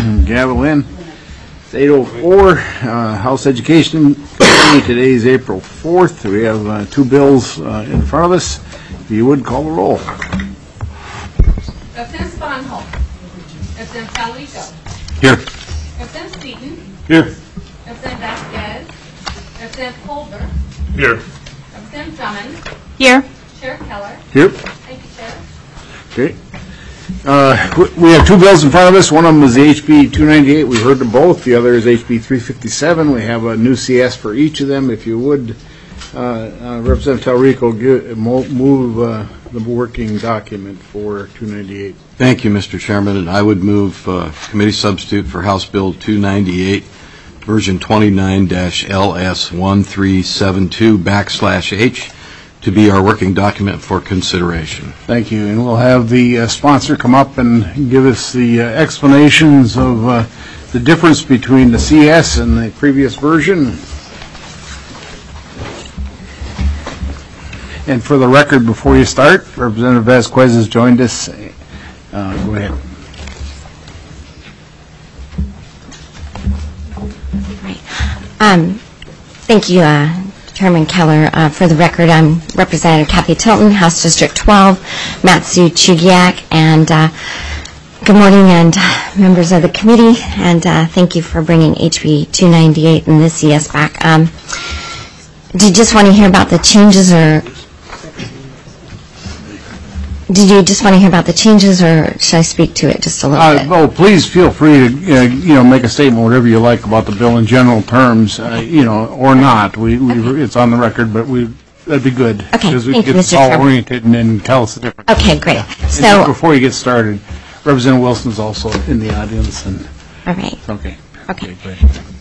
Gavel in. It's 8:04. House Education Committee. Today is April 4th. We have two bills in front of us. If you would, call the roll. Representative Sponholm. Representative Talarico. Here. Representative Seaton. Here. Representative Vasquez. Representative Colbert. Here. Representative Drummond. Here. Sheriff Keller. Here. Thank you, Sheriff. Okay. We have two bills in front of us. One of them is the HB 298. We heard them both. The other is HB 357. We have a new CS for each of them. If you would, Representative Talarico, move the working document for 298. Thank you, Mr. Chairman. And I would move committee substitute for House Bill 298, version 29-LS1372/H, to be our working document for consideration. Thank you. And we'll have the sponsor come up and give us the explanations of the difference between the CS and the previous version. And for the record, before you start, Representative Vasquez has joined us. Go ahead. Right. Thank you, Chairman Keller. For the record, I'm Representative Kathy Tilton, House District 12, Matsu Chugiak, and good morning, and members of the committee, and thank you for bringing HB 298 and the CS back. Did you just want to hear about the changes, or did you just want to hear about the changes, or should I speak to it just a little bit? Oh, please feel free to make a statement, whatever you like about the bill in general terms, or not. Okay. It's on the record, but that'd be good. Okay, because we thank get you, Mr. all Chairman. oriented and then tell us the difference. Okay, great. So before you get started, Representative Wilson's also in the audience, and all right. Okay. Okay. Great.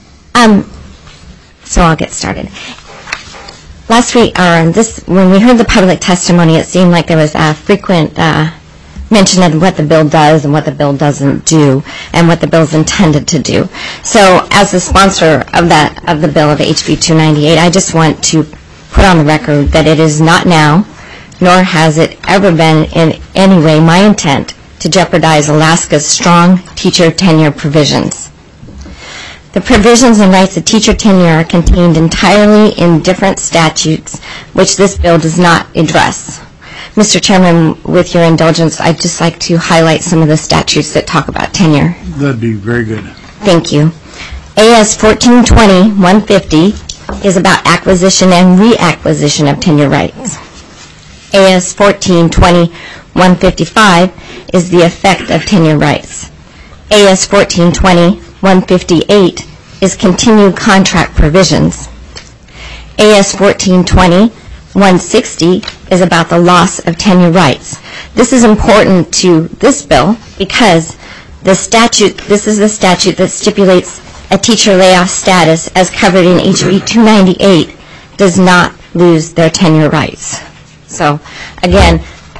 So I'll get started. Last week, when we heard the public testimony, it seemed like there was a frequent mention of what the bill does and what the bill doesn't do, and what the bill is intended to do. So, as the sponsor of the bill of HB 298, I just want to put on the record that it is not now, nor has it ever been in any way my intent to jeopardize Alaska's strong teacher tenure provisions. The provisions and rights of teacher tenure are contained entirely in different statutes, which this bill does not address. Mr. Chairman, with your indulgence, I'd just like to highlight some of the statutes that talk about tenure. That'd be very good. Thank you. AS 1420-150 is about acquisition and reacquisition of tenure rights. AS 1420-155 is the effect of tenure rights. AS 1420-158 is continued contract provisions. AS 1420-160 is about the loss of tenure rights. This is important to this bill because this is the statute that stipulates a teacher layoff status as covered in HB 298 does not lose their tenure rights. So again,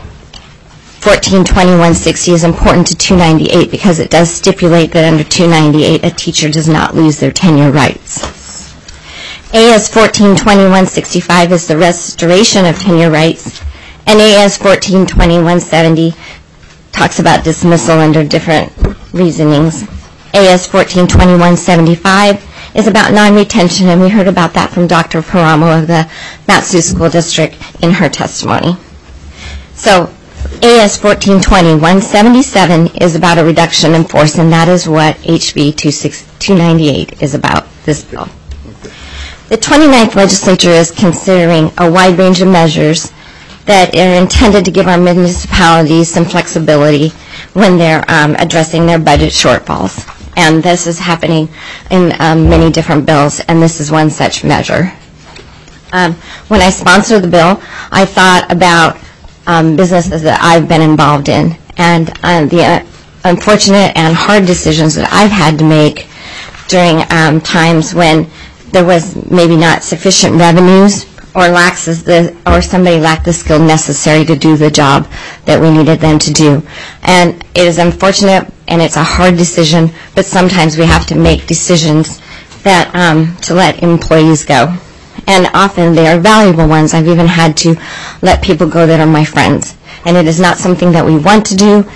1420-160 is important to 298 because it does stipulate that under 298 a teacher does not lose their tenure rights. AS 1420-165 is the restoration of tenure rights, and AS 1420-170 talks about dismissal under different reasonings. AS 1420-175 is about non-retention, and we heard about that from Dr. Paramo of the Matsu School District in her testimony. So AS 1420-177 is about a reduction in force, and that is what HB 298 is about, this bill. The 29th legislature is considering a wide range of measures that are intended to give our municipalities some flexibility when they're addressing their budget shortfalls. And this is happening in many different bills, and this is one such measure. When I sponsored the bill, I thought about businesses that I've been involved in, and the unfortunate and hard decisions that I've had to make during times when there was maybe not sufficient revenues or somebody lacked the skill necessary to do the job that we needed them to do. And it is unfortunate and it's a hard decision, but sometimes we have to make decisions that to let employees go. And often they are valuable ones. I've even had to let people go that are my friends. And it is not something that we want to do.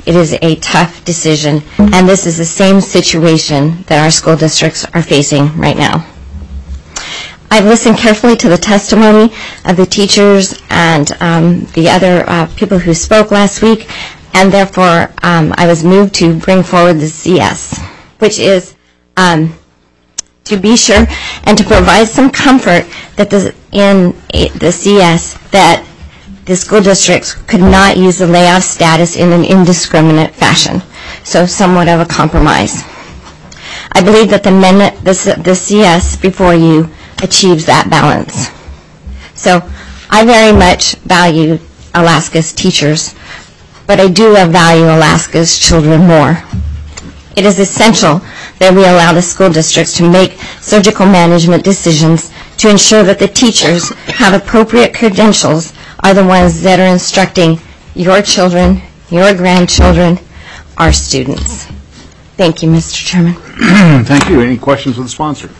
it is a tough decision, and this is the same situation that our school districts are facing right now. I've listened carefully to the testimony of the teachers and the other people who spoke last week, and therefore I was moved to bring forward the CS, which is to be sure and to provide some comfort that in the CS that the school districts could not use the layoff status in an indiscriminate fashion, so somewhat of a compromise. I believe that the CS before you achieves that balance. So I very much value Alaska's teachers, but I do value Alaska's children more. It is essential that we allow the school districts to make surgical management decisions to ensure that the teachers have appropriate credentials are the ones that are instructing your children, your grandchildren, our students. Thank you, Mr. Chairman. Thank you. Any questions with the sponsor?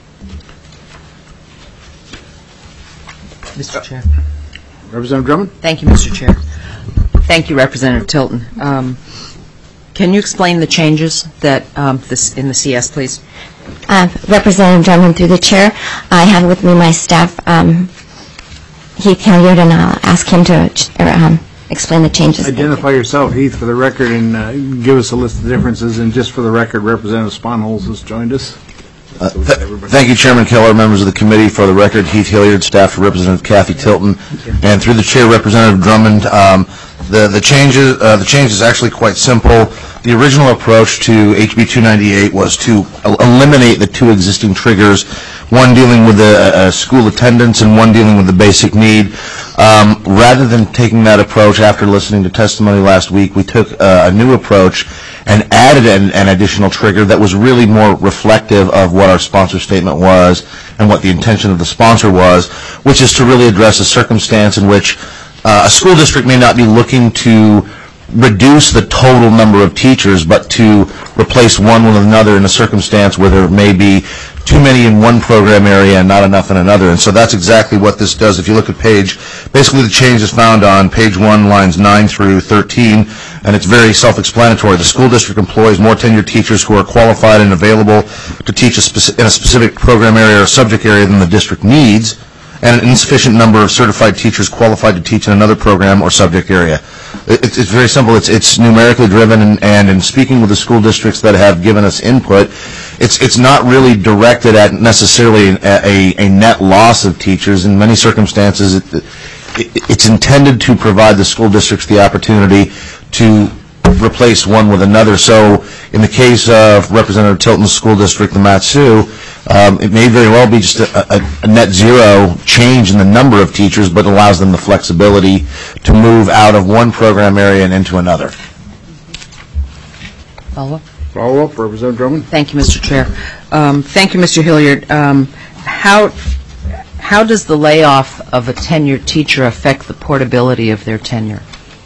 Mr. Chair. Representative Drummond? Thank you, Mr. Chair. Thank you, Representative Tilton. Can you explain the changes that in the CS, please? Representative Drummond, through the chair, I have with me my staff, Heath Hilliard, and I'll ask him to explain the changes. Identify yourself, Heath, for the record, and give us a list of differences. And just for the record, Representative Sponholz has joined us. Thank you, Chairman Keller, members of the committee. For the record, Heath Hilliard, staff for Representative Kathy Tilton, and through the chair, Representative Drummond. The change is actually quite simple. The original approach to HB 298 was to eliminate the two existing triggers, one dealing with the school attendance and one dealing with the basic need. Rather than taking that approach after listening to testimony last week, we took a new approach and added an additional trigger that was really more reflective of what our sponsor statement was and what the intention of the sponsor was, which is to really address a circumstance in which a school district may not be looking to reduce the total number of teachers, but to replace one with another in a circumstance where there may be too many in one program area and not enough in another. And so that's exactly what this does. If you look at basically the change is found on page 1, lines 9 through 13, and it's very self-explanatory. The school district employs more tenured teachers who are qualified and available to teach in a specific program area or subject area than the district needs, and an insufficient number of certified teachers qualified to teach in another program or subject area. It's very simple. It's numerically driven, and in speaking with the school districts that have given us input, it's not really directed at necessarily a net loss of teachers. In many circumstances, it's intended to provide the school districts the opportunity to replace one with another. So in the case of Representative Tilton's school district, the Mat-Su, it may very well be just a net zero change in the number of teachers, but allows them the flexibility to move out of one program area and into another. Follow-up? Follow-up, Representative Drummond? Thank you, Mr. Chair. Thank you, Mr. Hilliard. How does the layoff of a tenured teacher affect the portability of their tenure?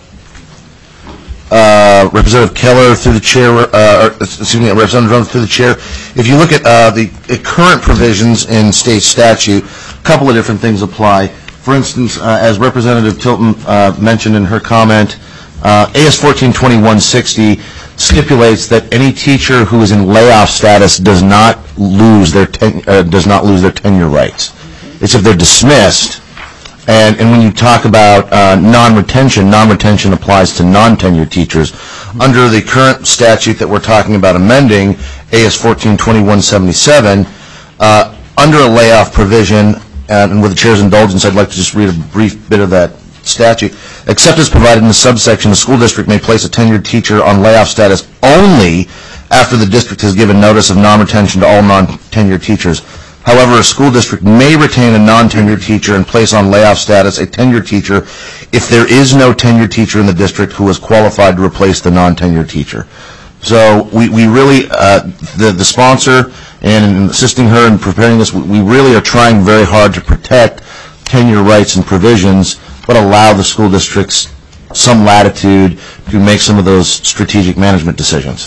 Representative Keller through the chair, Representative Drummond through the chair. If you look at the current provisions in state statute, a couple of different things apply. For instance, as Representative Tilton mentioned in her comment, AS 142160 stipulates that any teacher who is in layoff status does not lose their tenure rights. It's if they're dismissed. And when you talk about non-retention applies to non-tenured teachers. Under the current statute that we're talking about amending, AS 142177, under a layoff provision, and with the chair's indulgence, I'd like to just read a brief bit of that statute. Except as provided in the subsection, the school district may place a tenured teacher on layoff status only after the district has given notice of non-retention to all non-tenured teachers. However, a school district may retain a non-tenured teacher and place on layoff status a tenured teacher if there is no tenured teacher in the district who is qualified to replace the non-tenured teacher. So we really, the sponsor and in assisting her in preparing this, we really are trying very hard to protect tenure rights and provisions, but allow the school districts some latitude to make some of those strategic management decisions.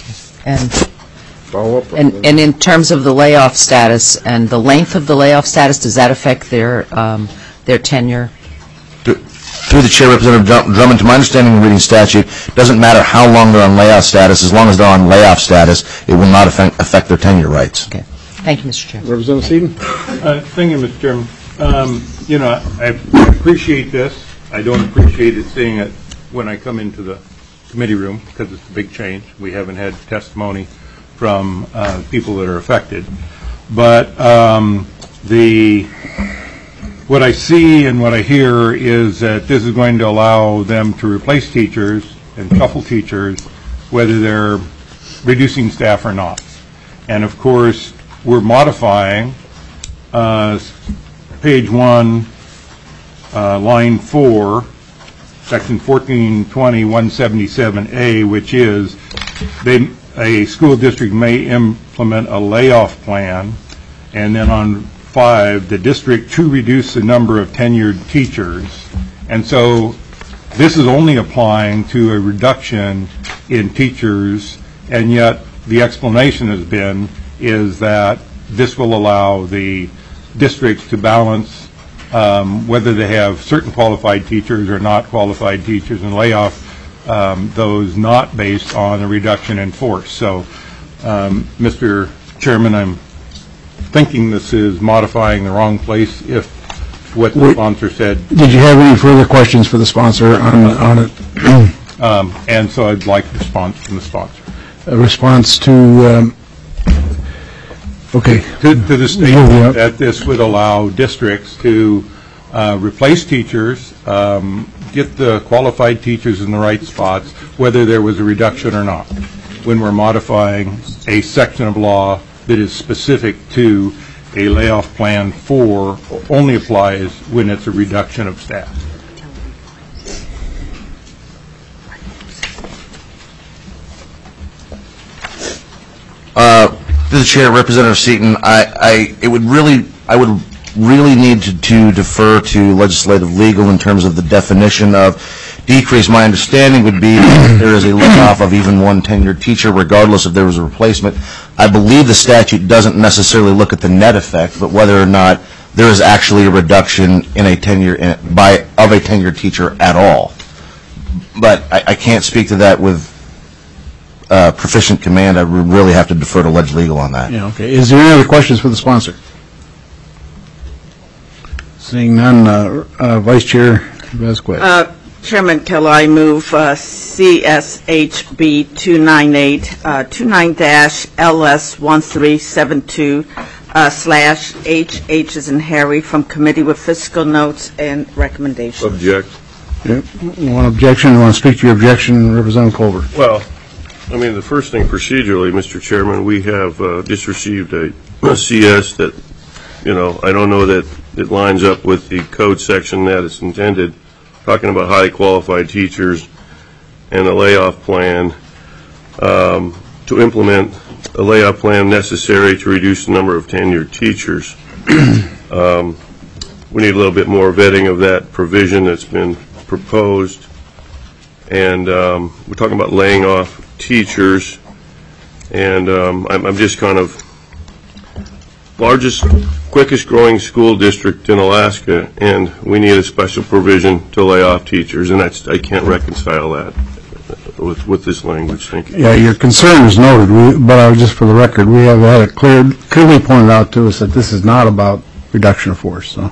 And in terms of the layoff status and the length of the layoff status, does that affect their tenure? Through through the chair, Representative Drummond, to my understanding of reading statute, it doesn't matter how long they're on layoff status. As long as they're on layoff status, it will not affect their tenure rights. Okay. Thank you, Mr. Chair. Representative Seaton? Thank you, Mr. Chairman. I appreciate this. I don't appreciate it seeing it when I come into the committee room because it's a big change. We haven't had testimony from people that are affected. But what I see and what I hear is that this is going to allow them to replace teachers and shuffle teachers, whether they're reducing staff or not. And of course, we're modifying page 1, line 4, section 1420-177A, which is a school district may implement a layoff plan, and then on 5, the district to reduce the number of tenured teachers. And so this is only applying to a reduction in teachers, and yet the explanation has been is that this will allow the districts to balance whether they have certain qualified teachers or not qualified teachers and lay off those not based on a reduction in force. So, Mr. Chairman, I'm thinking this is modifying the wrong place if what the sponsor said. Did you have any further questions for the sponsor on it? And so I'd like a response from the sponsor. A response to, okay. To the statement that this would allow districts to replace teachers, get the qualified teachers in the right spots, whether there was a reduction or not, when we're modifying a section of law that is specific to a layoff plan for, only applies when it's a reduction of staff. Through the chair, Representative Seaton, I would really need to defer to legislative legal in terms of the definition of decrease. My understanding would be that there is a layoff of even one tenured teacher, regardless if there was a replacement. I believe the statute doesn't necessarily look at the net effect, but whether or not there is actually a reduction in a tenure of a tenured teacher at all. But I can't speak to that with proficient command. I would really have to defer to Leg Legal on that. Yeah, okay. Is there any other questions for the sponsor? Seeing none, Vice Chair Vasquez. Chairman Keller, I move CSHB 29/LS1372 / as in Harry from Committee with Fiscal Notes and Recommendations. Object. Yep. One objection. You want to speak to your objection, Representative Culver? Well, I mean, the first thing procedurally, Mr. Chairman, we have just received a CS that, I don't know that it lines up with the code section that it's intended, talking about highly qualified teachers and a layoff plan to implement a layoff plan necessary to reduce the number of tenured teachers. We need a little bit more vetting of that provision that's been proposed. And we're talking about laying off teachers, and I'm just kind of largest, quickest growing school district in Alaska, and we need a special provision to lay off teachers, and I can't reconcile that with this language. Thank you. Yeah, your concern is noted, but just for the record, we have had it clearly pointed out to us that this is not about reduction of force. So,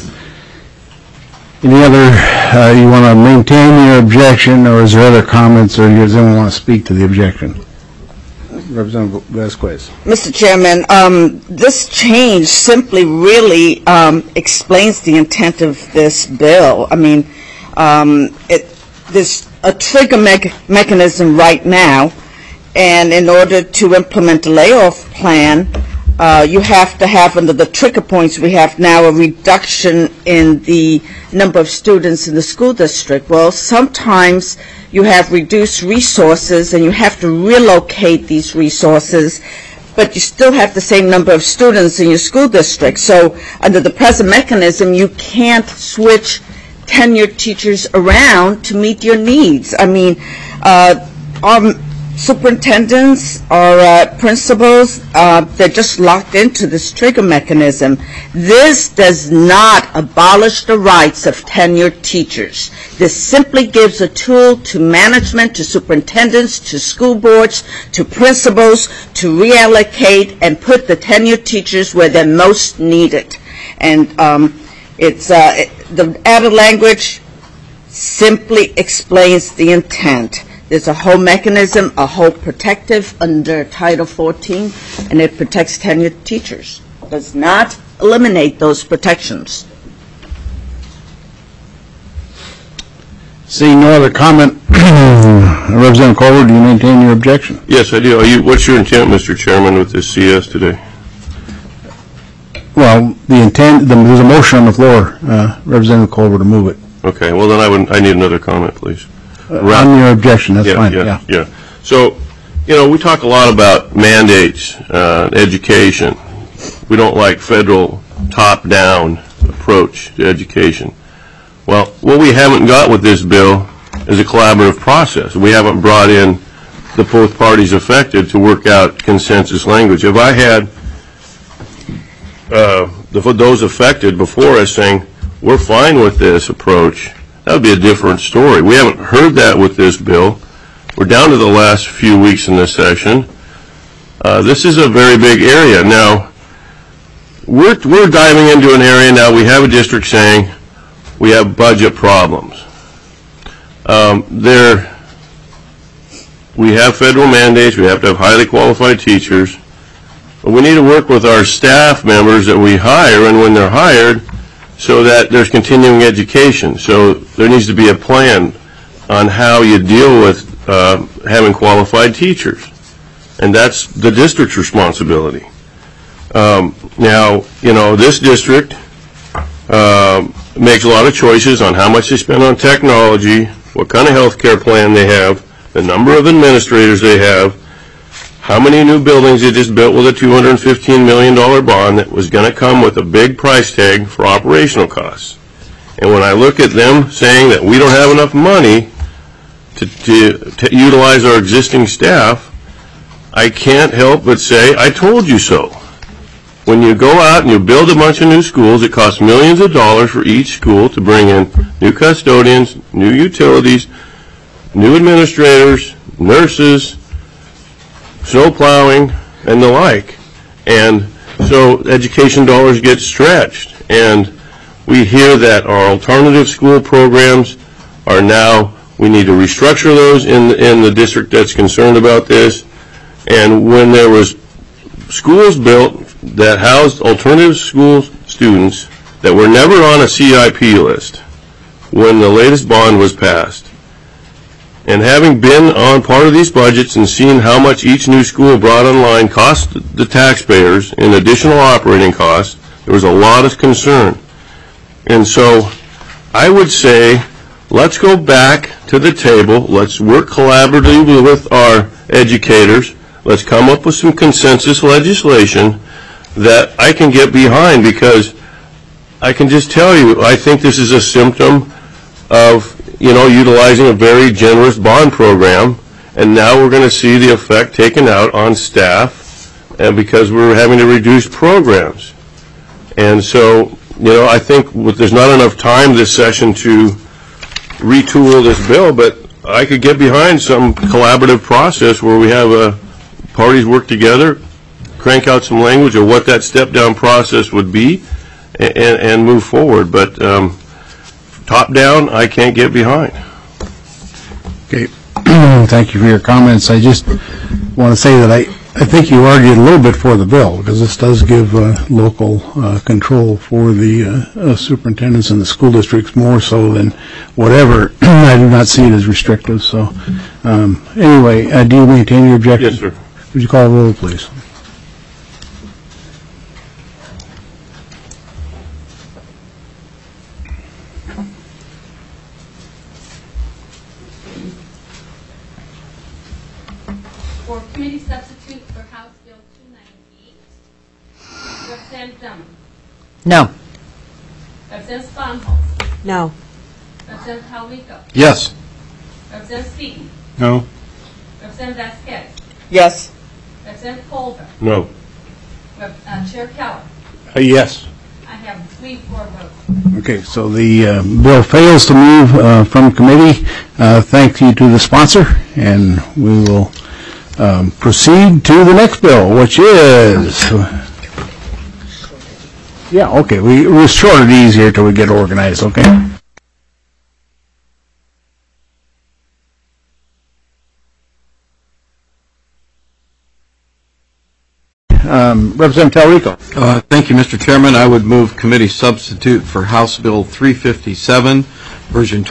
any other? You want to maintain your objection, or is there other comments, or does anyone want to speak to the objection? Representative Vasquez. Mr. Chairman, this change simply really explains the intent of this bill. I mean, there's a trigger mechanism right now, and in order to implement a layoff plan, you have to have, under the trigger points, we have now a reduction in the number of students in the school district. Well, sometimes you have reduced resources and you have to relocate these resources, but you still have the same number of students in your school district. So under the present mechanism, you can't switch tenured teachers around to meet your needs. I mean, our superintendents or principals, they're just locked into this trigger mechanism. This does not abolish the rights of tenured teachers. This simply gives a tool to management, to superintendents, to school boards, to principals to reallocate and put the tenured teachers where they're most needed. And the added language simply explains the intent. There's a whole mechanism, a whole protective under Title 14, and it protects tenured teachers. Does not eliminate those protections. Seeing no other comment, Representative Colbert, do you maintain your objection? Yes, I do. What's your intent, Mr. Chairman, with this CS today? Well, the intent, there's a motion on the floor, Representative Colbert, to move it. Okay, well then I need another comment, please. On your objection, that's fine, yeah. So, we talk a lot about mandates, education. We don't like federal top-down approach to education. Well, what we haven't got with this bill is a collaborative process. We haven't brought in the both parties affected to work out consensus language. If I had those affected before us saying, we're fine with this approach, that would be a different story. We haven't heard that with this bill. We're down to the last few weeks in this session. This is a very big area. Now, we're diving into an area now. We have a district saying we have budget problems. We have federal mandates. We have to have highly qualified teachers. But we need to work with our staff members that we hire, and when they're hired, so that there's continuing education. So there needs to be a plan on how you deal with having qualified teachers. And that's the district's responsibility. Now, this district makes a lot of choices on how much they spend on technology, what kind of health care plan they have, the number of administrators they have, how many new buildings they just built with a $215 million bond that was going to come with a big price tag for operational costs. And when I look at them saying that we don't have enough money to utilize our existing staff, I can't help but say, I told you so. When you go out and you build a bunch of new schools, it costs millions of dollars for each school to bring in new custodians, new utilities, new administrators, nurses, snow plowing, and the like. And so education dollars get stretched. And we hear that our alternative school programs are now, we need to restructure those in the district that's concerned about this. And when there was schools built that housed alternative school students that were never on a CIP list when the latest bond was passed, and having been on part of these budgets and seen how much each new school brought online cost the taxpayers in additional operating costs, there was a lot of concern. And so I would say, let's go back to the table. Let's work collaboratively with our educators. Let's come up with some consensus legislation that I can get behind, because I can just tell you, I think this is a symptom of utilizing a very generous bond program, and now we're going to see the effect taken out on staff, and because we're having to reduce programs. And so, I think there's not enough time this session to retool this bill, but I could get behind some collaborative process where we have parties work together, crank out some language of what that step-down process would be, and move forward. But top-down, I can't get behind. Okay. Thank you for your comments. I just want to say that I think you argued a little bit for the bill, because this does give local control for the superintendents and the school districts more so than whatever. I do not see it as restrictive. So anyway, do you maintain your objection? Yes, sir. Would you call the roll, please? For committee substitute for House Bill 298, Representative Drummond. No. Representative Sponholz. No. Representative Halvico. Yes. Representative Seaton. No? Representative Vasquez. Yes. Representative Colvin. No. Chair Keller. Yes. I have 3-4 votes. Okay, so the bill fails to move from committee. Thank you to the sponsor, and we will proceed to the next bill, which is... Yeah, okay, we'll short it easier till we get organized, okay? Representative Talrico. Thank you, Mr. Chairman. I would move committee substitute for House Bill 357, version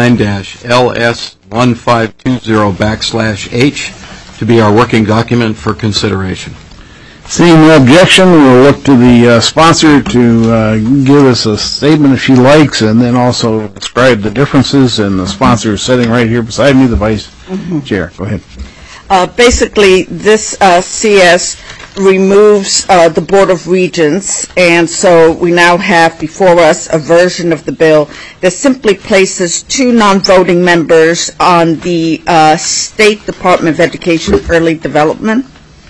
29-LS1520/H, to be our working document for consideration. Seeing no objection, we'll look to the sponsor to give us a statement if she likes, and then also describe the differences. And the sponsor is sitting right here beside me, the vice chair. Go ahead. Basically, this CS removes the Board of Regents, and so we now have before us a version of the bill that simply places 2 non-voting members on the State Department of Education Early Development.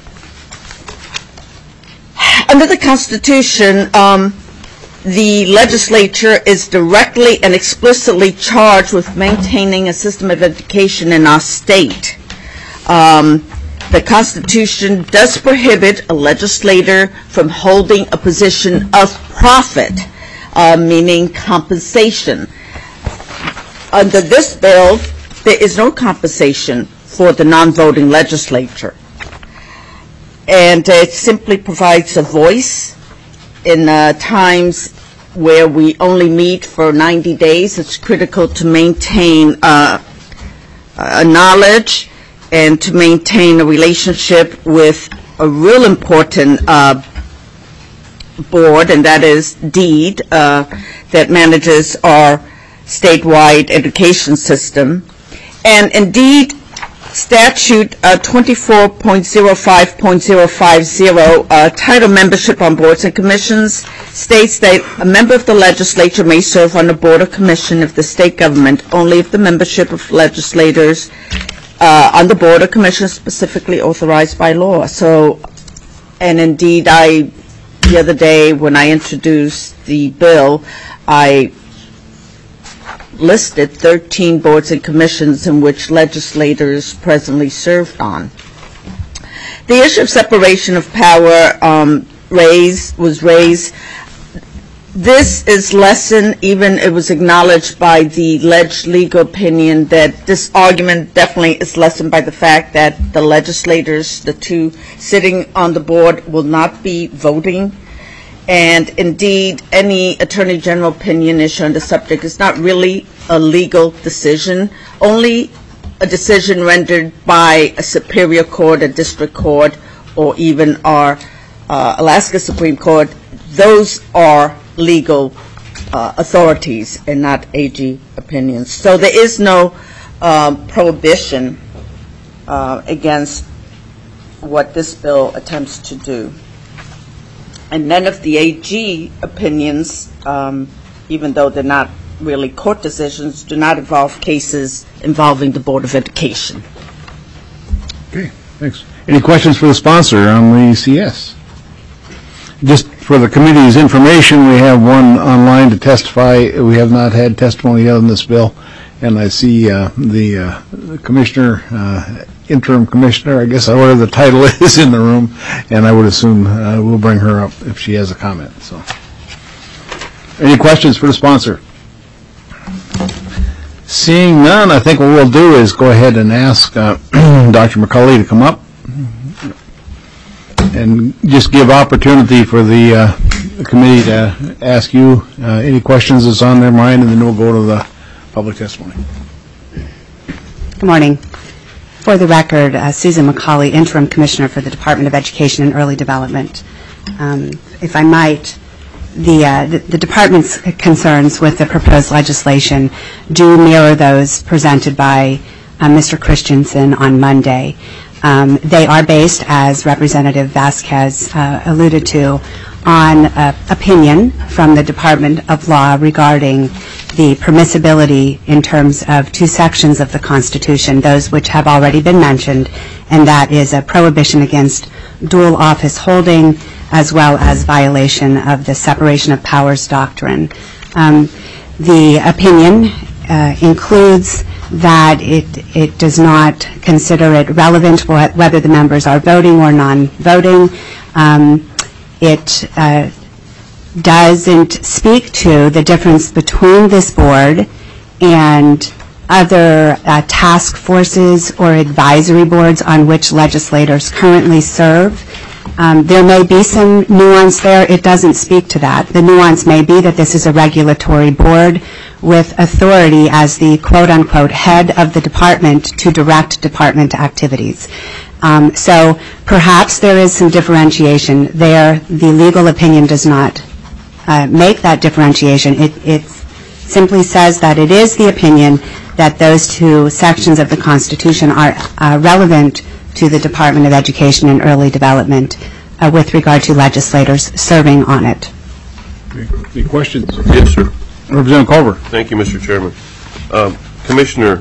Under the Constitution, the legislature is directly and explicitly charged with maintaining a system of education in our state. The Constitution does prohibit a legislator from holding a position of profit, meaning compensation. Under this bill, there is no compensation for the non-voting legislature. And it simply provides a voice in times where we only meet for 90 days. It's critical to maintain knowledge and to maintain a relationship with a real important board, and that is DEED, that manages our statewide education system. And indeed, Statute 24.05.050, Title Membership on Boards and Commissions, states that a member of the legislature may serve on a board or commission of the state government only if the membership of legislators on the board or commission specifically authorized by law. So, and indeed, the other day when I introduced the bill, I listed 13 boards and commissions in which legislators presently served on. The issue of separation of power was raised. This is lessened, even it was acknowledged by the legal opinion that this argument definitely is lessened by the fact that the legislators, the 2 sitting on the board, will not be voting. And indeed, any Attorney General opinion issue on the subject is not really a legal decision, only a decision rendered by a superior court, a district court, or even our Alaska Supreme Court. Those are legal authorities and not AG opinions. So there is no prohibition against what this bill attempts to do. And none of the AG opinions, even though they're not really court decisions, do not involve cases involving the Board of Education. Okay, thanks. Any questions for the sponsor on the CS? Just for the committee's information, we have one online to testify. We have not had testimony yet on this bill, and I see the commissioner, interim commissioner, I guess whatever the title is, in the room, and I would assume we'll bring her up if she has a comment. So, any questions for the sponsor? Seeing none, I think what we'll do is go ahead and ask Dr. McCulley to come up and just give opportunity for the committee to ask you any questions that's on their mind, and then we'll go to the public testimony. Good morning. For the record, Susan McCauley, Interim Commissioner for the Department of Education and Early Development. If I might, the Department's concerns with the proposed legislation do mirror those presented by Mr. Christensen on Monday. They are based, as Representative Vasquez alluded to, on opinion from the Department of Law regarding the permissibility in terms of two sections of the Constitution, those which have already been mentioned, and that is a prohibition against dual office holding as well as violation of the separation of powers doctrine. The opinion includes that it does not consider it relevant whether the members are voting or non-voting. It doesn't speak to the difference between this board and other task forces or advisory boards on which legislators currently serve. There may be some nuance there. It doesn't speak to that. The nuance may be that this is a regulatory board with authority as the quote-unquote head of the department to direct department activities. So perhaps there is some differentiation there. The legal opinion does not make that differentiation. It simply says that it is the opinion that those two sections of the Constitution are relevant to the Department of Education and Early Development with regard to legislators serving on it. Any questions? Yes, sir. Representative Culver. Thank you, Mr. Chairman. Commissioner,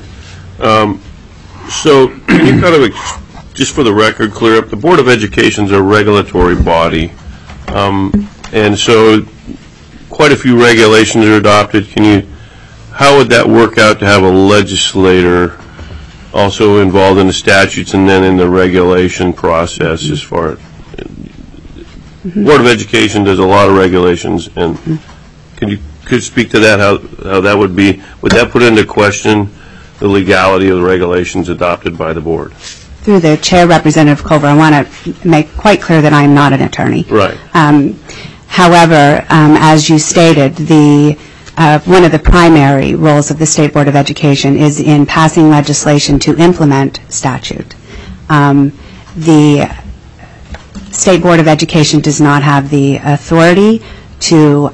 so can you kind of, just for the record, clear up, the Board of Education is a regulatory body, and so quite a few regulations are adopted. How would that work out to have a legislator also involved in the statutes and then in the regulation process as far as Board of Education does a lot of regulations, and could you speak to that, how that would be? Would that put into question the legality of the regulations adopted by the board? Through the chair, Representative Culver, I want to make quite clear that I am not an attorney. Right. However, as you stated, one of the primary roles of the State Board of Education is in passing legislation to implement statute. The State Board of Education does not have the authority to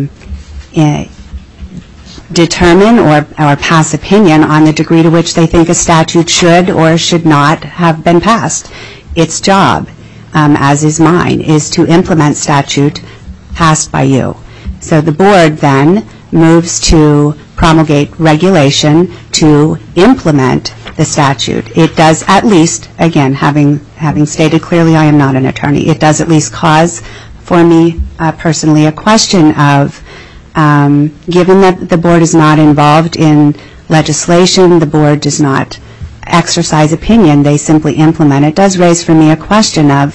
determine or pass opinion on the degree to which they think a statute should or should not have been passed. Its job, as is mine, is to implement statute passed by you. So the board then moves to promulgate regulation to implement the statute. It does at least, again, having stated clearly I am not an attorney, it does at least cause for me personally a question of, given that the board is not involved in legislation, the board does not exercise opinion, they simply implement. It does raise for me a question of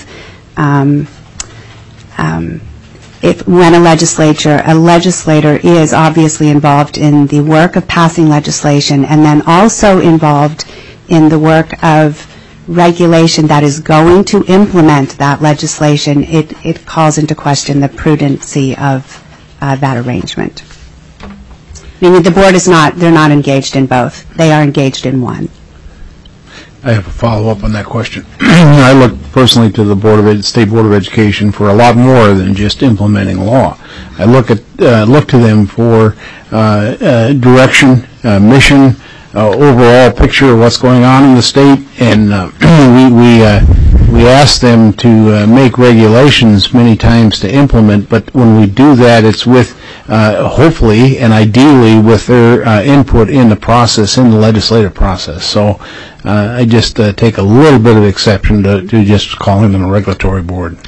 if when a legislator is obviously involved in the work of passing legislation and then also involved in the work of regulation that is going to implement that legislation, it calls into question the prudency of that arrangement. Meaning the board is not, they're not engaged in both. They are engaged in one. I have a follow-up on that question. I look personally to the State Board of Education for a lot more than just implementing law. I look to them for direction, mission, overall picture of what's going on in the state, and we ask them to make regulations many times to implement, but when we do that, it's with hopefully and ideally with their input in the process, in the legislative process. So I just take a little bit of exception to just calling them a regulatory board.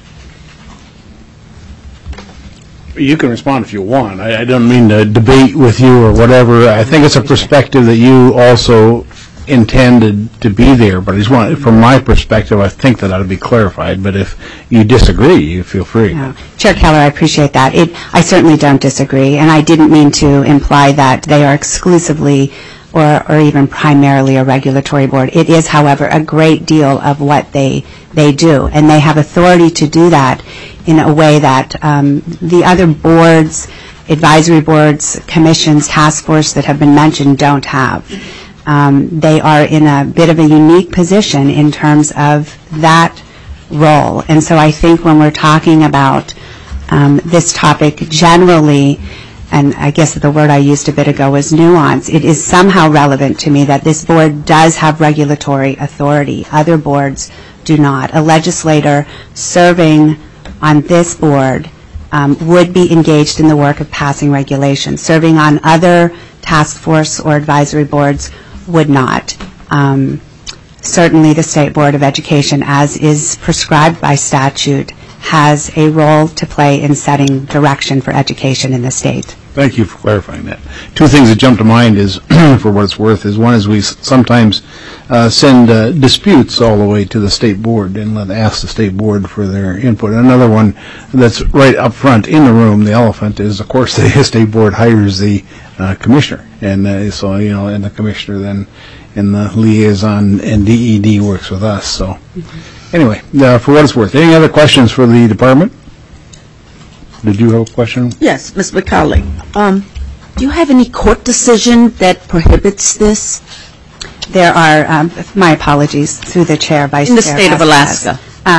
You can respond if you want. I don't mean to debate with you or whatever. I think it's a perspective that you also intended to be there, but I just want, from my perspective, I think that ought to be clarified. But if you disagree, you feel free. No. Chair Keller, I appreciate that. I certainly don't disagree, and I didn't mean to imply that they are exclusively or even primarily a regulatory board. It is, however, a great deal of what they do, and they have authority to do that in a way that the other boards, advisory boards, commissions, task force that have been mentioned don't have. They are in a bit of a unique position in terms of that role. And so I think when we're talking about this topic generally, and I guess the word I used a bit ago was nuance, it is somehow relevant to me that this board does have regulatory authority. Other boards do not. A legislator serving on this board would be engaged in the work of passing regulations. Serving on other task force or advisory boards would not. Certainly the State Board of Education, as is prescribed by statute, has a role to play in setting direction for education in the state. Thank you for clarifying that. Two things that jump to mind is, for what it's worth, is one is we sometimes send disputes all the way to the state board and ask the state board for their input. Another one that's right up front in the room, the elephant, is of course the state board hires the commissioner, and so and the commissioner then in the liaison and DED works with us. So anyway, for what it's worth, any other questions for the department? Did you have a question? Yes, Ms. McCauley. Do you have any court decision that prohibits this? There are, my apologies, through the chair, Vice Chair. In the state of Alaska?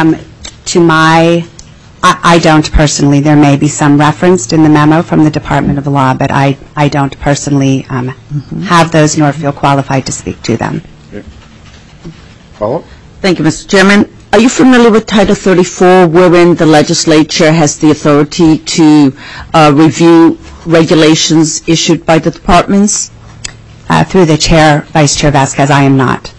I don't personally. There may be some referenced in the memo from the Department of Law, but I don't personally have those nor feel qualified to speak to them. Okay. Follow-up? Thank you, Mr. Chairman. Are you familiar with Title 34, wherein the legislature has the authority to review regulations issued by the departments? Through the chair, Vice Chair Vasquez, I am not.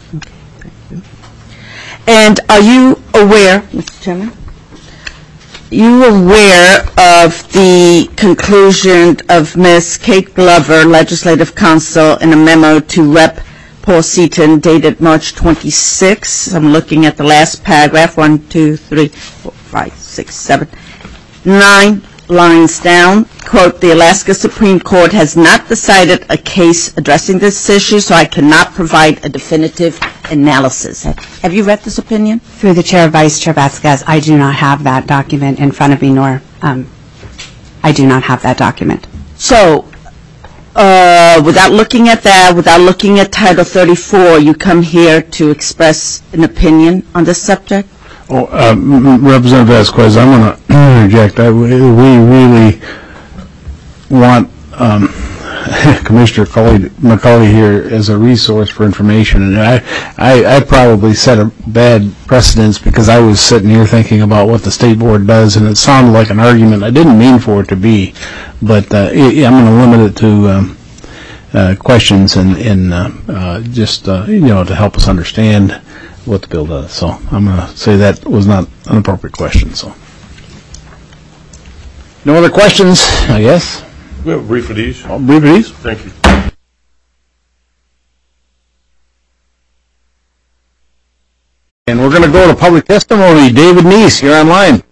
And are you aware, Mr. Chairman, you aware of the conclusion of Ms. Kate Glover, Legislative Counsel, in a memo to Rep. Paul Seaton dated March 26. I'm looking at the last paragraph, 1, 2, 3, 4, 5, 6, 7, 9 lines down. Quote, the Alaska Supreme Court has not decided a case addressing this issue, so I cannot provide a definitive analysis. Have you read this opinion? Through the chair, Vice Chair Vasquez, I do not have that document in front of me, nor I do not have that document. So, without looking at that, without looking at Title 34, you come here to express an opinion on this subject? Oh, Representative Vasquez, I'm going to interject. We really want Commissioner McCauley here as a resource for information, and I probably set a bad precedence because I was sitting here thinking about what the state board does, and it sounded like an argument I didn't mean for it to be, but I'm going to limit it to questions and just to help us understand what the bill does. So I'm going to say that was not an appropriate question. So no other questions, I guess. We have a brief of these. Brief of these. Thank you. And we're going to go to public testimony. David Neese, you're online.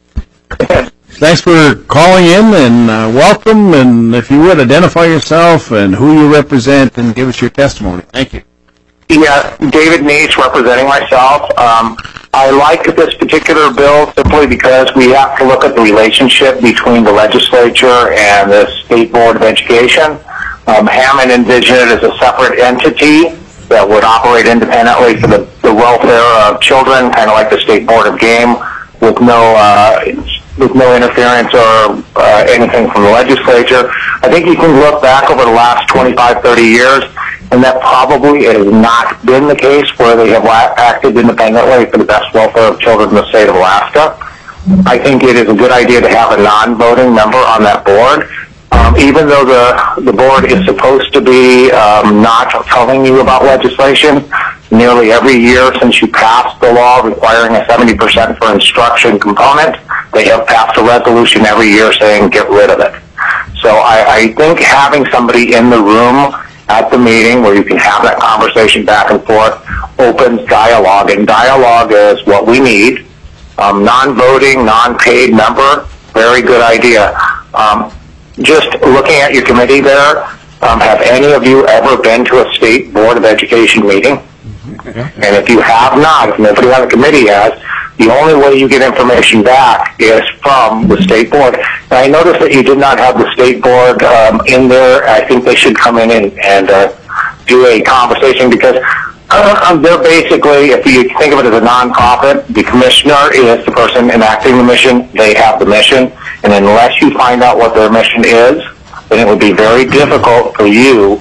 Thanks for calling in, and welcome. And if you would, identify yourself and who you represent and give us your testimony. Thank you. Yeah, David Neese, representing myself. I like this particular bill simply because we have to look at the relationship between the legislature and the State Board of Education. Hammond envisioned it as a separate entity that would operate independently for the welfare of children, kind of like the State Board of Game, with no interference or anything from the legislature. I think you can look back over the last 25, 30 years, and that probably has not been the case where they have acted independently for the best welfare of children in the state of Alaska. I think it is a good idea to have a non-voting member on that board. Even though the board is supposed to be not telling you about legislation, nearly every year since you passed the law requiring a 70% for instruction component, they have passed a resolution every year saying get rid of it. So I think having somebody in the room at the meeting where you can have that conversation back and forth opens dialogue, and dialogue is what we need. Non-voting, non-paid member, very good idea. Just looking at your committee there, have any of you ever been to a State Board of Education meeting? And if you have not, if nobody on the committee has, the only way you get information back is from the State Board. And I noticed that you did not have the State Board in there. I think they should come in and do a conversation because they're basically, if you think of it as a nonprofit, the commissioner is the person enacting the mission. They have the mission. And unless you find out what their mission is, then it would be very difficult for you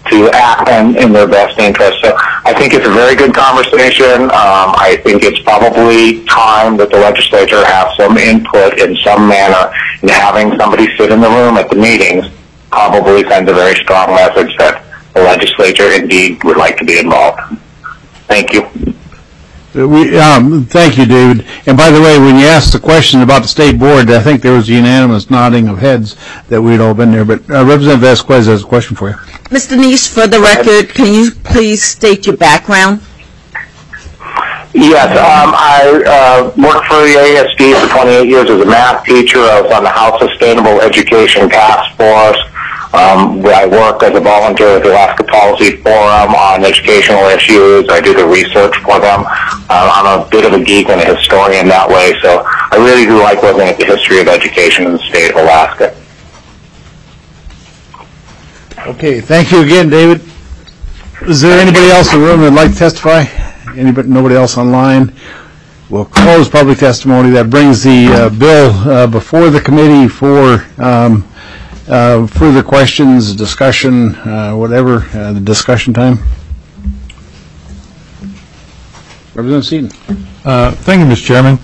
to act in their best interest. So I think it's a very good conversation. I think it's probably time that the legislature have some input in some manner, and having somebody sit in the room at the meetings probably sends a very strong message that the legislature indeed would like to be involved. Thank you. Thank you, David. And by the way, when you asked the question about the state board, I think there was unanimous nodding of heads that we'd all been there. But Representative Vasquez has a question for you. Mr. Neese, for the record, can you please state your background? Yes, I worked for the ASD for 28 years as a math teacher. I was on the House Sustainable Education Task Force. I work as a volunteer at the Alaska Policy Forum on educational issues. I do the research for them. I'm a bit of a geek and a historian that way, so I really do like looking at the history of education in the state of Alaska. Okay, thank you again, David. Is there anybody else in the room that would like to testify? Nobody else online? We'll close public testimony. That brings the bill before the committee for further questions, discussion, whatever, the discussion time. Representative Seaton. Thank you, Mr. Chairman.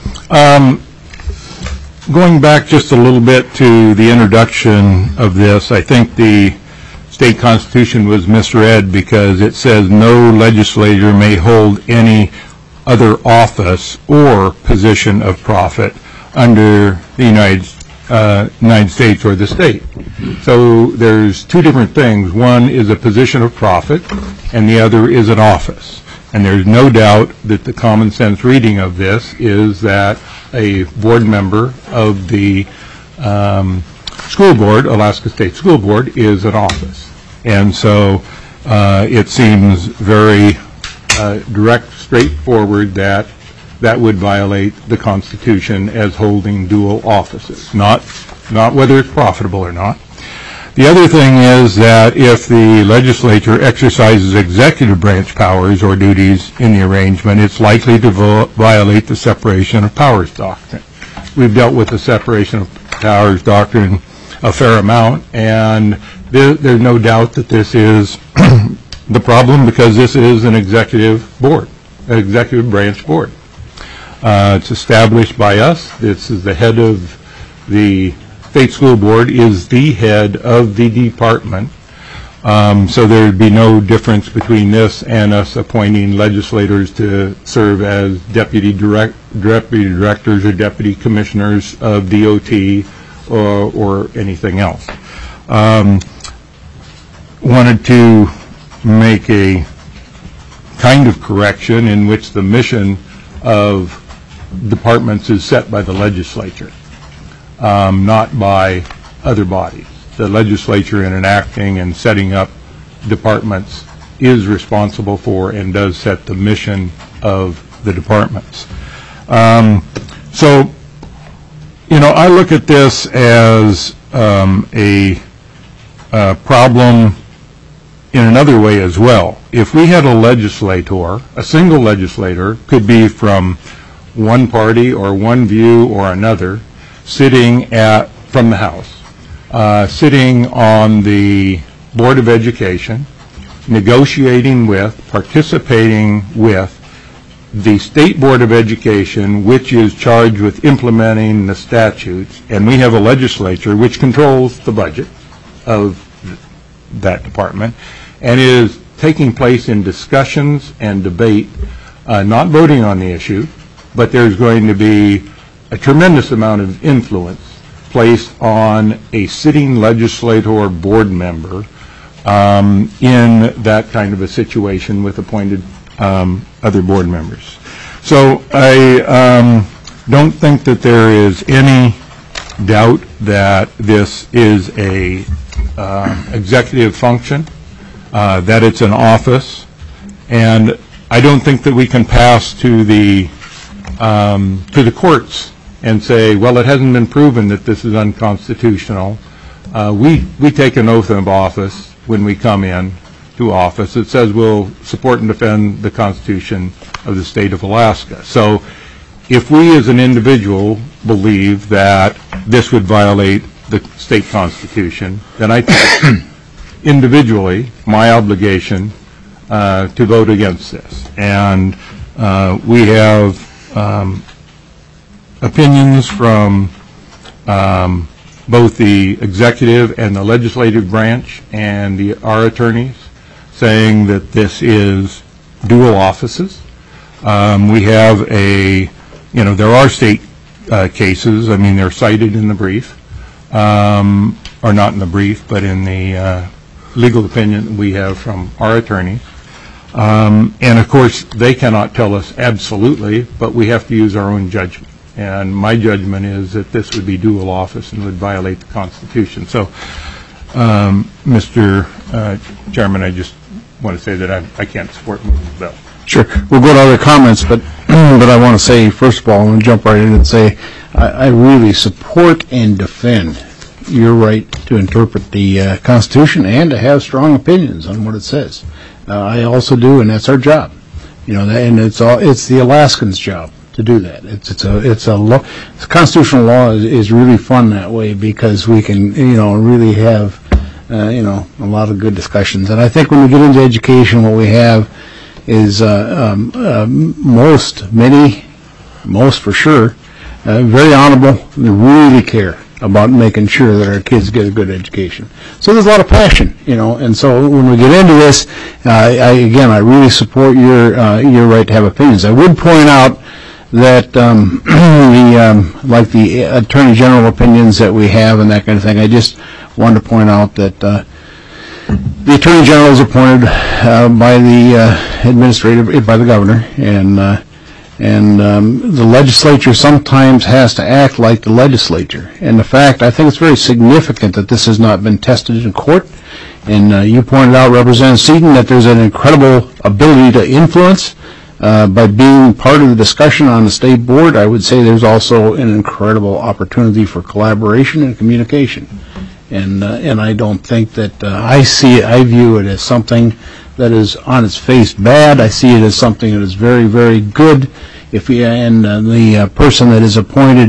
Going back just a little bit to the introduction of this, I think the state constitution was misread because it says no legislator may hold any other office or position of profit under the United States or the state. So there's two different things. One is a position of profit, and the other is an office. And there's no doubt that the common sense reading of this is that a board member of the school board, Alaska State School Board, is an office. And so it seems very direct, straightforward that that would violate the Constitution as holding dual offices, not whether it's profitable or not. The other thing is that if the legislature exercises executive branch powers or duties in the arrangement, it's likely to violate the separation of powers doctrine. We've dealt with the separation of powers doctrine a fair amount, and there's no doubt that this is the problem because this is an executive board, an executive branch board. It's established by us. This is the head of the state school board is the head of the department. So there would be no difference between this and us appointing legislators to serve as deputy directors or deputy commissioners of DOT or anything else. Wanted to make a kind of correction in which the mission of departments is set by the legislature, not by other bodies. The legislature in enacting and setting up departments is responsible for and does set the mission of the departments. So, you know, I look at this as a problem in another way as well. If we had a legislator, a single legislator, could be from one party or one view or another, sitting from the House, sitting on the Board of Education, negotiating with, participating with the State Board of Education, which is charged with implementing the statutes, and we have a legislature which controls the budget of that department, and is taking place in discussions and debate, not voting on the issue, but there's going to be a tremendous amount of influence placed on a sitting legislator board member in that kind of a situation with appointed other board members. So I don't think that there is any doubt that this is a executive function, that it's an office, and I don't think that we can pass to the courts and say, well, it hasn't been proven that this is unconstitutional. We take an oath of office when we come in to office. It says we'll support and defend the Constitution of the state of Alaska. So if we as an individual believe that this would violate the state constitution, then I think individually my obligation to vote against this. And we have opinions from both the executive and the legislative branch and our attorneys saying that this is dual offices. We have there are state cases, I mean, they're cited in the brief, or not in the brief, but in the legal opinion we have from our attorneys. And of course, they cannot tell us absolutely, but we have to use our own judgment. And my judgment is that this would be dual office and would violate the Constitution. So, Mr. Chairman, I just want to say that I can't support moving the bill. Sure. We'll go to other comments, but I want to say, first of all, I'm going to jump right in and say I really support and defend your right to interpret the Constitution and to have strong opinions on what it says. I also do, and that's our job. And it's the Alaskans' job to do that. It's constitutional law is really fun that way because we can really have a lot of good discussions. And I think when we get into education, what we have is most for sure, very honorable. They really care about making sure that our kids get a good education. So there's a lot of passion, and so when we get into this, I really support your right to have opinions. I would point out that like the Attorney General opinions that we have and that kind of thing, I just wanted to point out that the Attorney General is appointed by the by the governor, and the legislature sometimes has to act like the legislature. And the fact, I think it's very significant that this has not been tested in court. And you pointed out, Representative Seaton, that there's an incredible ability to influence by being part of the discussion on the state board. I would say there's also an incredible opportunity for collaboration and communication. And I don't think that I view it as something that is on its face bad. I see it as something that is very, very good. The person that is appointed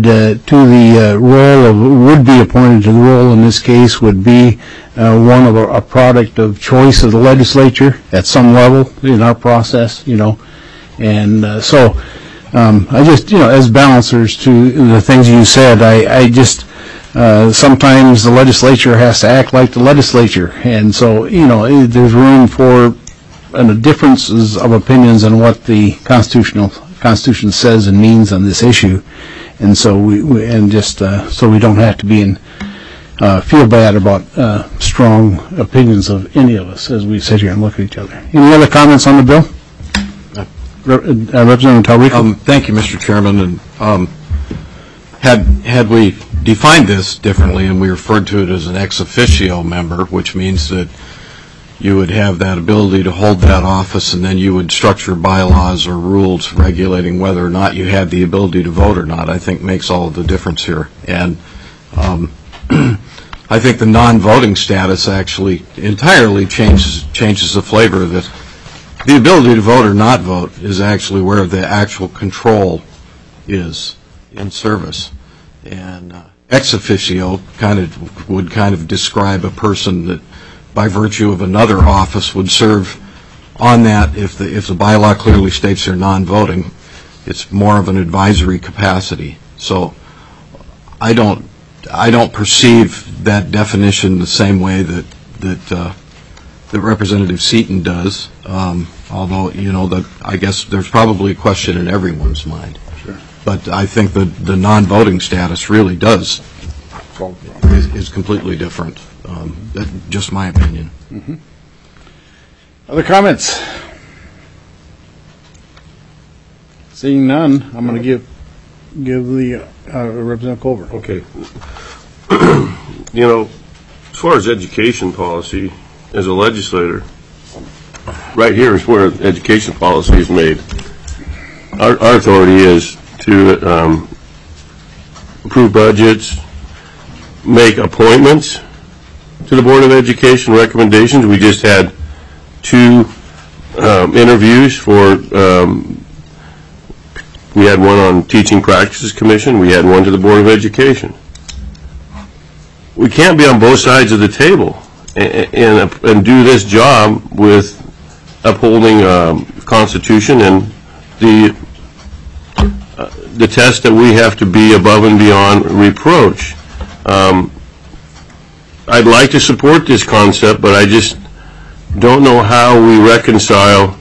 would be appointed to the role in this case would be one of a product of choice of the legislature at some level in our process, And so I just, as balancers to the things you said, I just sometimes the legislature has to act like the legislature, and so there's room for differences of opinions on what the Constitution says and means on this issue, and so so we don't have to be feel bad about strong opinions of any of us as we sit here and look at each other. Any other comments on the bill? Representative Talrico. Thank you, Mr. Chairman. And had we defined this differently and we referred to it as an ex officio member, which means that you would have that ability to hold that office, and then you would structure bylaws or rules regulating whether or not you had the ability to vote or not, I think makes all of the difference here. And I think the non-voting status actually entirely changes the flavor of this. The ability to vote or not vote is actually where the actual control is in service. And ex officio would describe a person that by virtue of another office would serve on that. If the bylaw clearly states they're non-voting, it's more of an advisory capacity. So I don't perceive that definition the same way that Representative Seaton does. Although I guess there's probably a question in everyone's mind. Sure. But I think the non-voting status really is completely different. That's just my opinion. Mm-hmm. Other comments? Seeing none, I'm going to give the Representative Culver. Okay. As far as education policy, as a legislator, right here is where education policy is made. Our authority is to approve budgets, make appointments to the Board of Education, recommendations. We just had 2 interviews for, we had one on Teaching Practices Commission, we had one to the Board of Education. We can't be on both sides of the table. and do this job with upholding Constitution and the test that we have to be above and beyond reproach. I'd like to support this concept, but I just don't know how we reconcile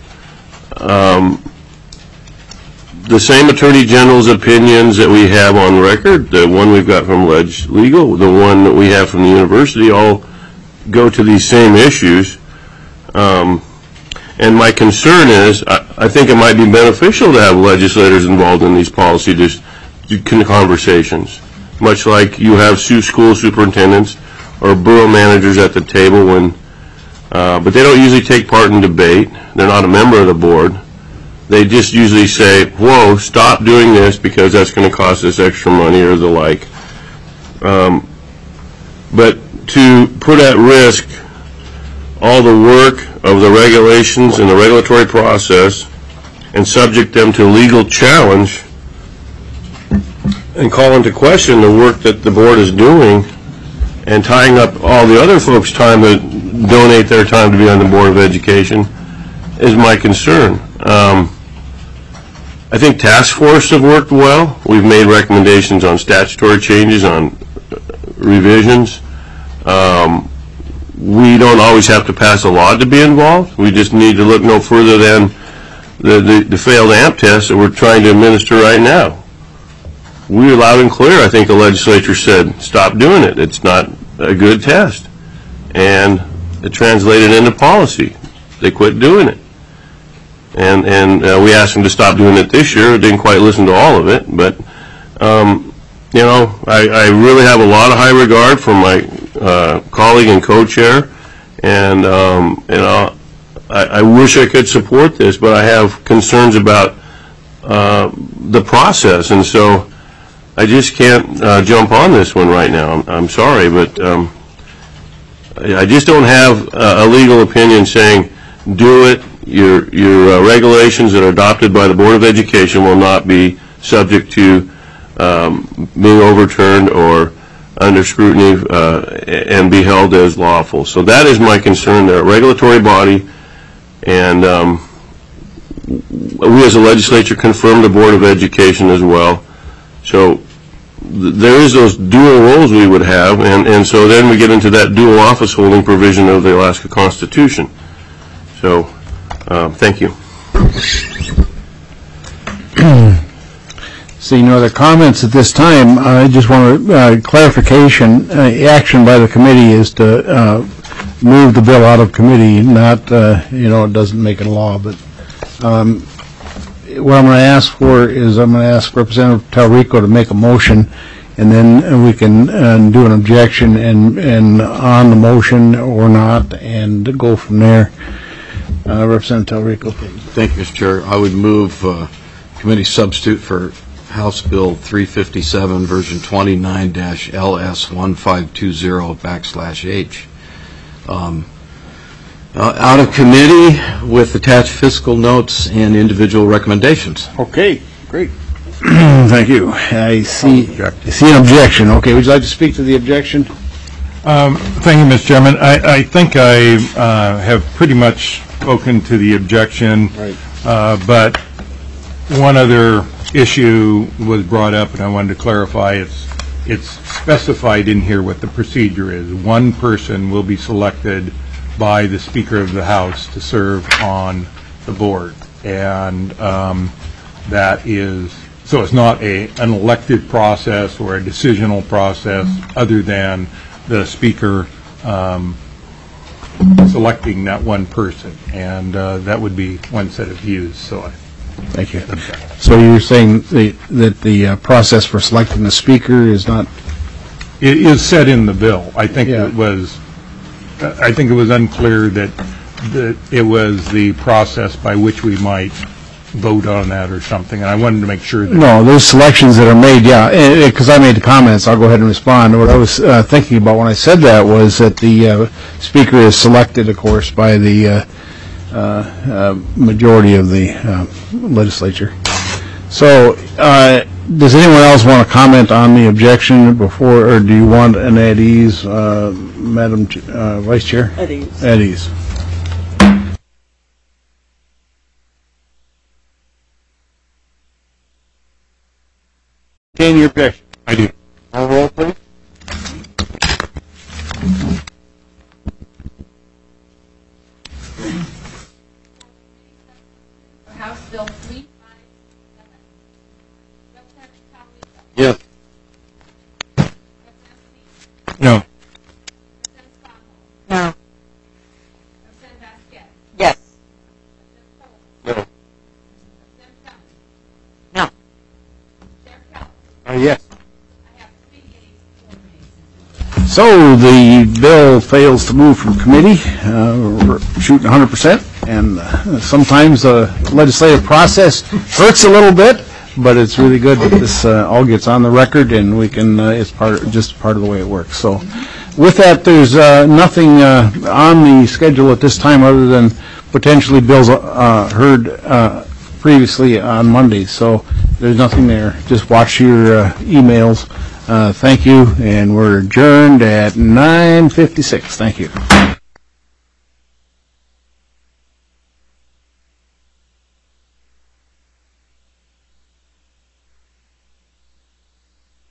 the same Attorney General's opinions that we have on record, the one we've got from Ledge Legal, the one that we have from the university, all go to these same issues. And my concern is, I think it might be beneficial to have legislators involved in these policy conversations, much like you have school superintendents or borough managers at the table but they don't usually take part in debate. They're not a member of the board. They just usually say, whoa, stop doing this because that's going to cost us extra money or the like. But to put at risk all the work of the regulations and the regulatory process and subject them to legal challenge and call into question the work that the board is doing and tying up all the other folks' time to donate their time to be on the Board of Education is my concern. I think task forces have worked well. We've made recommendations on statutory changes, on revisions. We don't always have to pass a law to be involved. We just need to look no further than the failed AMP test that we're trying to administer right now. We were loud and clear. I think the legislature said, stop doing it. It's not a good test. And it translated into policy. They quit doing it. And we asked them to stop doing it this year. Didn't quite listen to all of it. But, you know, I really have a lot of high regard for my colleague and co-chair. And, you know, I wish I could support this, but I have concerns about the process. And so I just can't jump on this one right now. I'm sorry, but I just don't have a legal opinion saying do it. Your regulations that are adopted by the Board of Education will not be subject to being overturned or under scrutiny and be held as lawful. So that is my concern. They're a regulatory body, and we as a legislature confirmed the Board of Education as well. So there is those dual roles we would have, and so then we get into that dual office holding provision of the Alaska Constitution. So thank you. Seeing no other comments at this time, I just want clarification. Action by the committee is to move the bill out of committee, not, you know, it doesn't make it a law. But what I'm going to ask for is I'm going to ask Representative Talrico to make a motion, and then we can do an objection and on the motion or not, and go from there. Representative Talrico, please. Thank you, Mr. Chair. I would move committee substitute for House Bill 357, version 29-LS1520/H. Out of committee with attached fiscal notes and individual recommendations. Okay, great. Thank you. I see an objection. Okay, would you like to speak to the objection? Thank you, Mr. Chairman. I think I have pretty much spoken to the objection, right. But one other issue was brought up, and I wanted to clarify. It's specified in here what the procedure is. One person will be selected by the Speaker of the House to serve on the board, and that is, so it's not an elected process or a decisional process other than the Speaker selecting that one person, and that would be one set of views. So thank you. So you're saying that the process for selecting the Speaker is not? It is set in the bill. I think it was. I think it was unclear that it was the process by which we might vote on that or something, and I wanted to make sure that... No, those selections that are made, yeah, because I made the comments, I'll go ahead and respond. What I was thinking about when I said that was that the Speaker is selected, of course, by the majority of the legislature. So Does anyone else want to comment on the objection before, or do you want an at ease, Madam Vice Chair? At ease. At ease. Your objection. I do. Call roll, please. House Bill 357. Representative Calhoun. Yes. Representative Lee. No. Representative Boswell. No. Representative Vasquez. Yes. Representative Cole. No. Representative Jones. No. Chair Keller. Yes. I have 3 ayes, 4 nays. So the bill fails to move from committee. We're shooting 100%, and sometimes the legislative process hurts a little bit, but it's really good that this all gets on the record, and we can. It's just part of the way it works. So, with that, there's nothing on the schedule at this time other than potentially bills heard previously on Monday. So there's nothing there. Just watch your emails. Thank you, and we're adjourned at 9:56. Thank you.